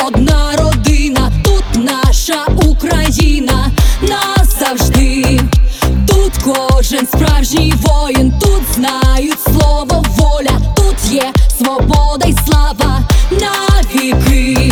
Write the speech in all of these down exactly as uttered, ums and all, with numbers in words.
одна родина, тут наша Україна назавжди. Тут кожен справжній воїн, тут знають слово воля, тут є свобода й слава навіки.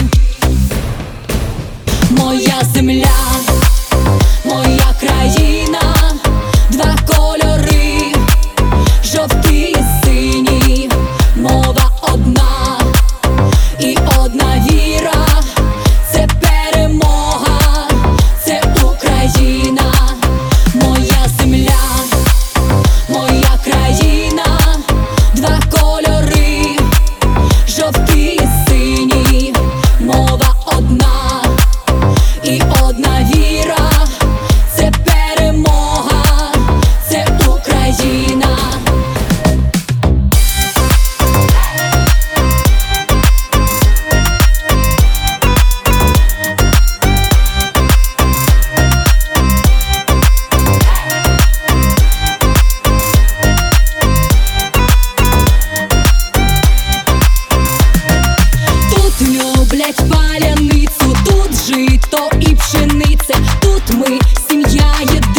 Моя земля, моя країна, два кольори, жовтий і синій, мова одна і одна віра, це перемога, це Україна. Моя земля, моя країна, два кольори, жовтий і синій, мова одна і одна віра, це перемога, це Україна. Тут люблять паляницю, тут жито і пшениця, тут ми сім'я єдина.